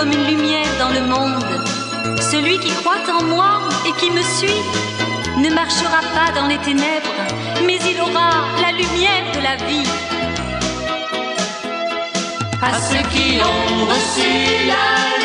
comme une lumière dans le monde. Celui qui croit en moi et qui me suit ne marchera pas dans les ténèbres, mais il aura la lumière de la vie. À ceux qui ont reçu la